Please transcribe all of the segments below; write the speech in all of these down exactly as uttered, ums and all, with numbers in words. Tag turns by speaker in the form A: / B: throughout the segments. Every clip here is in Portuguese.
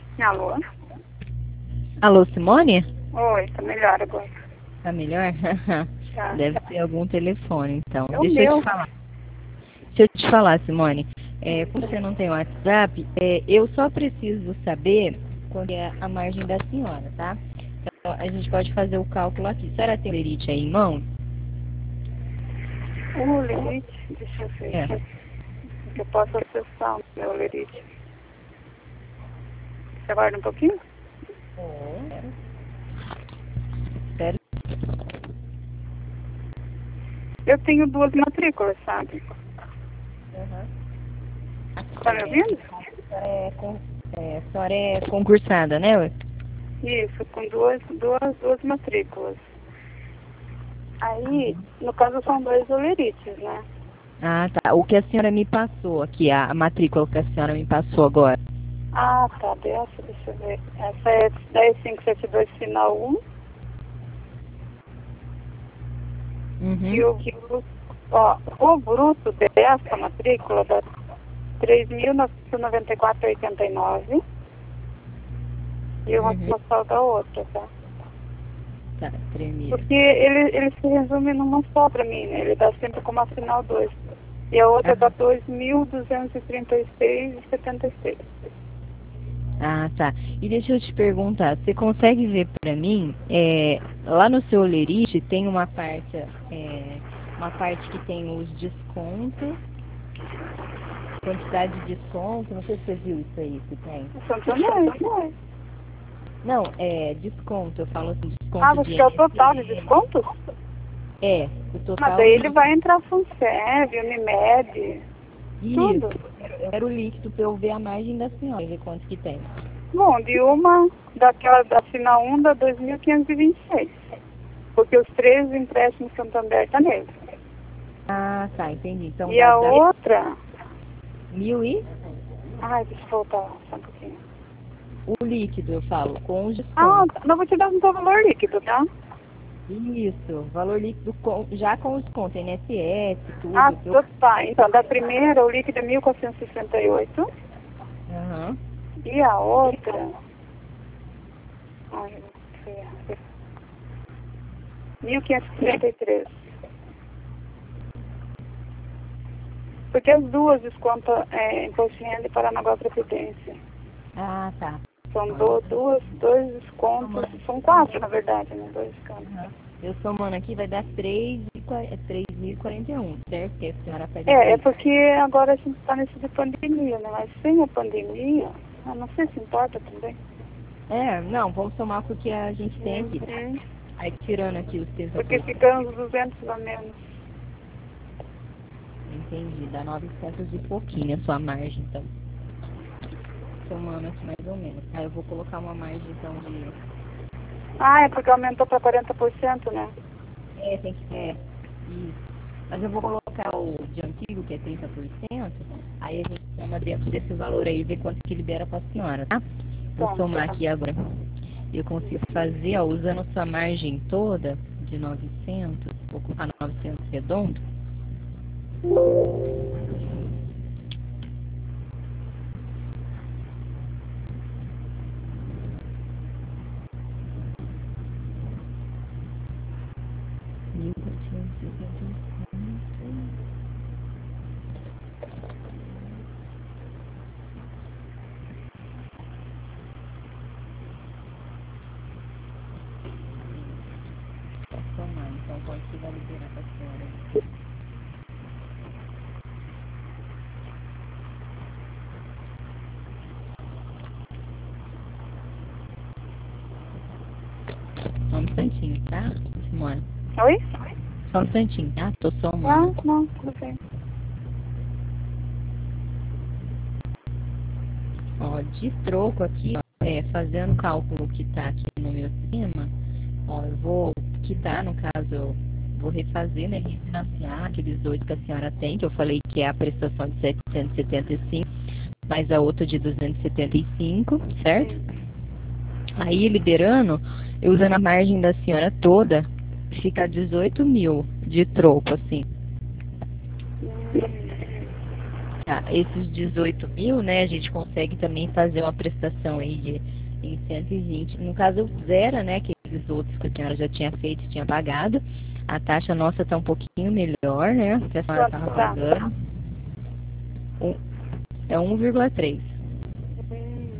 A: Alô?
B: Alô, Simone?
A: Oi, tá melhor agora.
B: Tá melhor?
A: Tá.
B: Deve ser algum telefone, então.
A: É o
B: Deixa eu
A: meu.
B: te falar. Deixa eu te falar, Simone. É, como você não tem WhatsApp, é, eu só preciso saber qual é a margem da senhora, tá? Então, a gente pode fazer o cálculo aqui. A senhora tem lerite aí em mão?
A: O lerite, deixa eu ver.
B: É.
A: Que eu posso acessar o meu lerite. Você aguarda um pouquinho?
B: Sério?
A: Eu tenho duas matrículas, sabe? Tá me ouvindo?
B: É, com, é, a senhora é concursada, né? ué?
A: Isso, com duas, duas, duas matrículas. Aí, no caso, são dois olerites, né?
B: Ah, tá. O que a senhora me passou aqui, a, a matrícula que a senhora me passou agora.
A: Ah, tá, dessa, deixa eu ver. Essa é dez mil quinhentos e setenta e dois, final um.
B: Uhum.
A: E o, o- ó, o bruto dessa matrícula dá três mil novecentos e noventa e quatro vírgula oitenta e nove e o
B: Uhum.
A: total da outra, tá?
B: Tá, tremia.
A: Porque ele, ele se resume numa só pra mim, né? Ele dá sempre como a final dois. E a outra dá dois mil duzentos e trinta e seis vírgula setenta e seis.
B: Ah, tá. E deixa eu te perguntar, você consegue ver para mim, é, lá no seu lerite tem uma parte, é, uma parte que tem os descontos, quantidade de desconto, não sei se você viu isso aí, se tem.
A: Santander.
B: Não, é desconto, eu falo assim, desconto
A: Ah,
B: de
A: você quer o total de
B: I N S S.
A: descontos?
B: É, o
A: Mas
B: total
A: aí ele
B: líquido.
A: vai entrar Funcev, Unimed, tudo.
B: Isso, eu quero o líquido para eu ver a margem da senhora, ver quanto que tem.
A: Bom, de uma, daquela da final um dá dois mil quinhentos e vinte e seis. Porque os três empréstimos Santander tá nele.
B: Ah, tá, entendi. Então
A: E
B: vai
A: a
B: dar
A: outra...
B: mil e
A: Ai, deixa eu voltar só um pouquinho.
B: o líquido, eu falo, com os
A: Ah,
B: descontos.
A: não vou te dar um valor líquido, tá?
B: Isso, valor líquido com, já com os descontos, I N S S, tudo.
A: Ah,
B: Eu,
A: tudo tá. Então, da primeira, o líquido é mil quatrocentos e sessenta e oito.
B: aham.
A: E a outra... Ai, foi errado. mil quinhentos e trinta e três. Porque as duas descontam é, imposto de renda e Paranaguá Previdência.
B: Ah, tá.
A: São do, duas, dois descontos, são quatro na verdade, né? Dois descontos.
B: Aham. Eu somando aqui vai dar três mil e quarenta e um, certo? Que a senhora pega
A: É, é
B: direito.
A: porque agora a gente está nesse de pandemia, né? Mas sem a pandemia, eu não sei se importa também.
B: É, não, vamos somar com o que a gente tem aqui.
A: Uhum.
B: Aí tirando aqui os trinta por
A: Porque
B: cento.
A: ficam uns duzentos a menos.
B: Entendi, dá novecentos e pouquinho a sua margem, então. Somando aqui mais ou menos. Aí eu vou colocar uma margem, então, de...
A: Ah, é porque aumentou para quarenta por cento, né?
B: É, tem que... É, isso. Mas eu vou colocar o de antigo, que é trinta por cento, aí a gente soma dentro desse valor aí e vê quanto que libera pra senhora, tá? Vou
A: Então,
B: somar aqui agora. Eu consigo fazer, ó, usando sua margem toda, de novecentos, vou colocar novecentos redondo. mil quatrocentos e setenta e cinco. Só somar, então quanto que vai liberar pra senhora? Só um instantinho, tá, Simone?
A: oi?
B: Só um instantinho, tá? Tô
A: Ah,
B: somando.
A: não, tudo bem.
B: Ó, de troco aqui, ó, é, fazendo o cálculo que tá aqui no meu sistema, ó, eu vou quitar, no caso, eu vou refazer, né, refinanciar aqueles dois que a senhora tem, que eu falei que é a prestação de setecentos e setenta e cinco, mais a outra de duzentos e setenta e cinco, certo?
A: Sim.
B: Aí, liberando, eu usando a margem da senhora toda, fica dezoito mil de troco, assim.
A: Hum.
B: Tá, esses dezoito mil, né, a gente consegue também fazer uma prestação aí de em cento e vinte. No caso, zero, né, aqueles outros que a senhora já tinha feito, tinha pagado. A taxa nossa tá um pouquinho melhor, né, que a senhora
A: Quanto
B: estava
A: tá?
B: pagando. Um, é um vírgula três.
A: Hum,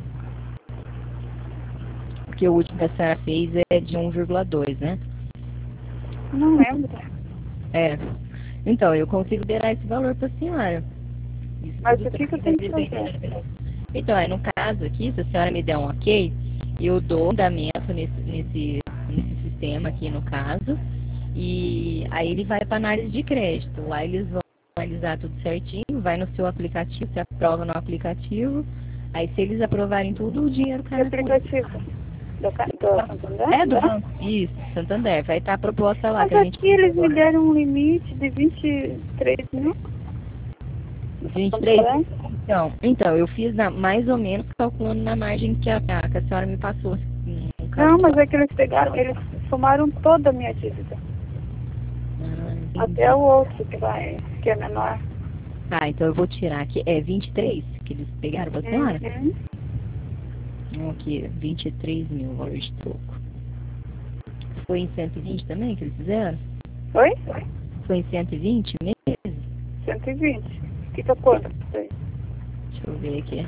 B: Porque o último que a senhora fez é de um vírgula dois, né?
A: não lembro.
B: É. Então, eu consigo liberar esse valor para a senhora. Isso
A: Mas
B: tudo
A: o que, que eu
B: vai
A: tenho que
B: depender.
A: fazer?
B: Então, é, no caso aqui, se a senhora me der um ok, eu dou andamento nesse, nesse, nesse sistema aqui, no caso, e aí ele vai para análise de crédito. Lá eles vão analisar tudo certinho, vai no seu aplicativo, você aprova no aplicativo, aí se eles aprovarem tudo, o dinheiro
A: Que
B: cai na conta.
A: aplicativo? Do, ca- do Santander?
B: É do
A: Né?
B: banco, isso, Santander, vai estar a proposta lá
A: Mas
B: que a gente...
A: aqui eles me deram um limite de vinte e três mil.
B: vinte e três? Então, então, eu fiz na, mais ou menos calculando na margem que a, que a senhora me passou. No caso
A: Não,
B: do
A: mas
B: banco.
A: é que eles pegaram, eles somaram toda a minha dívida.
B: Ah, entendi.
A: Até o outro que vai, que é menor.
B: Ah, então eu vou tirar aqui. É vinte e três que eles pegaram pra senhora?
A: Uhum.
B: Aqui, vinte e três mil valor de troco. Foi em cento e vinte também que eles fizeram?
A: Oi?
B: Foi em cento e vinte meses?
A: cento e vinte. Fica quanto? Sei.
B: Deixa eu ver aqui.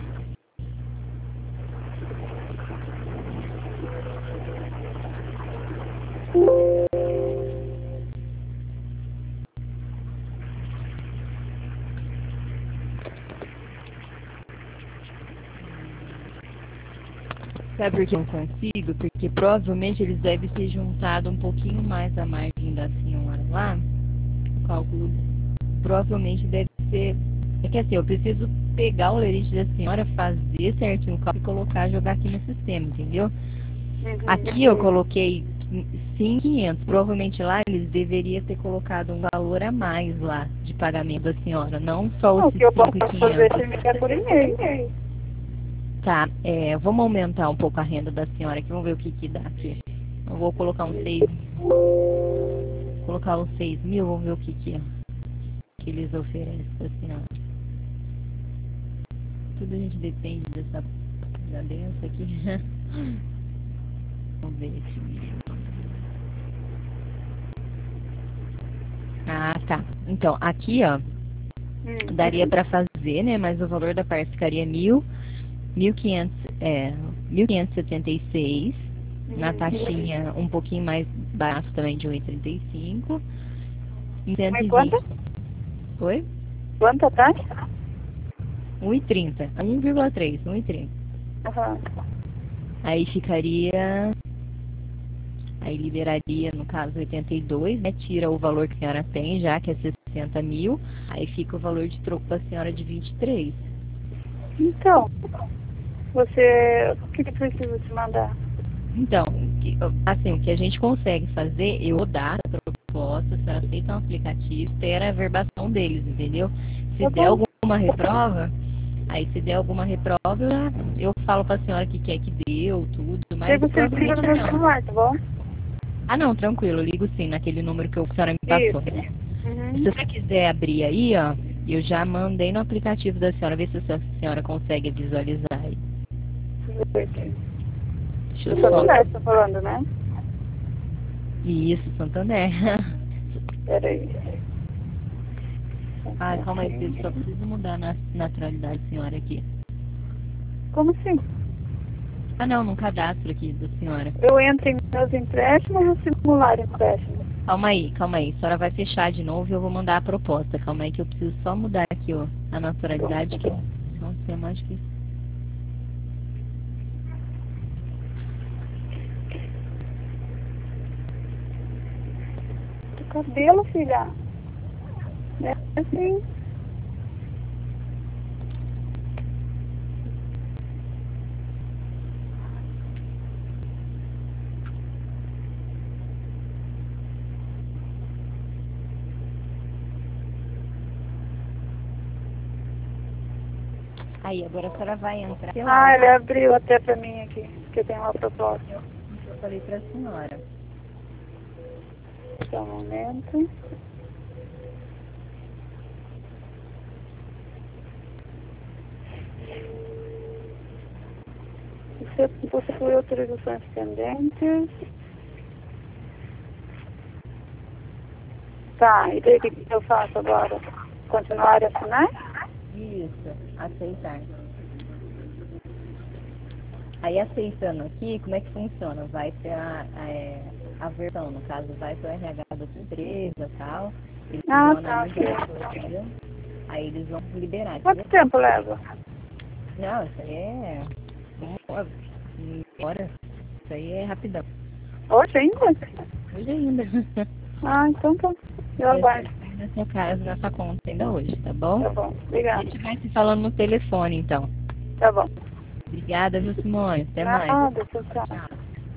B: Sabe por que eu não consigo? Porque provavelmente eles devem ter juntado um pouquinho mais a margem da senhora lá. O cálculo provavelmente deve ser... É que assim, eu preciso pegar o lerite da senhora, fazer certinho o cálculo e colocar, jogar aqui no sistema, entendeu?
A: Uhum.
B: Aqui eu coloquei cinco mil e quinhentos. Provavelmente lá eles deveriam ter colocado um valor a mais lá de pagamento da senhora, não só
A: Não,
B: os
A: o que eu posso
B: cinco mil e
A: fazer
B: quinhentos.
A: é me enviar por e-mail.
B: Tá, é, vamos aumentar um pouco a renda da senhora aqui, vamos ver o que que dá aqui. Eu vou colocar uns seis, colocar uns seis mil, vamos ver o que que, que eles oferecem pra senhora. Tudo a gente depende dessa da benção aqui. Vamos ver aqui. Ah, tá. Então, aqui, ó,
A: Hum.
B: daria pra fazer, né, mas o valor da parte ficaria mil, mil e quinhentos, é, mil quinhentos e setenta e seis. Na taxinha um pouquinho mais barato também, de um vírgula trinta e cinco. Em cento
A: Mas
B: e
A: quanto?
B: vinte. Oi?
A: Quanto a taxa?
B: um vírgula trinta. um vírgula três, um vírgula trinta.
A: Aham.
B: Aí ficaria... Aí liberaria, no caso, oitenta e dois, né? Tira o valor que a senhora tem já, que é sessenta mil. Aí fica o valor de troco para a senhora de vinte e três.
A: Então, você, o que que precisa te mandar?
B: Então, que- assim, o que a gente consegue fazer, eu vou dar a proposta, a senhora aceita um aplicativo, espera a verbação deles, entendeu? Se
A: Tá
B: der
A: bom.
B: alguma reprova, aí se der alguma reprova, eu, já- eu falo para a senhora que quer que deu, tudo,
A: Aí
B: mas
A: você liga
B: provavelmente
A: no meu
B: não.
A: celular, tá bom?
B: Ah, não, tranquilo, eu ligo sim, naquele número que a senhora me passou.
A: Isso.
B: Se
A: Uhum.
B: você quiser abrir aí, ó, eu já mandei no aplicativo da senhora, ver se a senhora consegue visualizar aí. Deixa eu
A: Do
B: só...
A: Santander, você tá falando, né?
B: Isso, Santander.
A: Peraí.
B: Ah, calma aí, eu só preciso mudar na naturalidade da senhora aqui.
A: Como assim?
B: Ah, não, no cadastro aqui da senhora.
A: Eu entro em meus empréstimos ou simular empréstimo?
B: Calma aí, calma aí. A senhora vai fechar de novo e eu vou mandar a proposta. Calma aí que eu preciso só mudar aqui, ó, a naturalidade que... Nossa, é mais difícil.
A: Do cabelo, filha. É assim.
B: Aí, agora a senhora vai entrar.
A: Ah, ele abriu até pra mim aqui, que eu tenho uma proposta.
B: Eu falei pra senhora.
A: Só um momento. você possui autorizações pendentes. Tá, e daí o que eu faço agora? Continuar a assinar?
B: Isso, aceitar. Aí aceitando aqui, como é que funciona? Vai ter a, a, a versão, no caso, vai para o R H da sua empresa e tal. Eles
A: Ah,
B: vão
A: tá,
B: analisar
A: ok.
B: a sua vida, aí eles vão liberar.
A: Quanto
B: Entendeu?
A: tempo leva?
B: Não, isso aí é uma hora. Isso aí é rapidão.
A: Hoje ainda?
B: Hoje ainda.
A: Ah, então tá. Eu aguardo.
B: Na sua casa, na sua conta ainda hoje, tá bom?
A: Tá bom,
B: A
A: obrigada.
B: gente vai se falando no telefone, então.
A: Tá bom.
B: Obrigada, viu, Simone? Até mais.
A: Nada, tchau, tchau.
B: Tchau.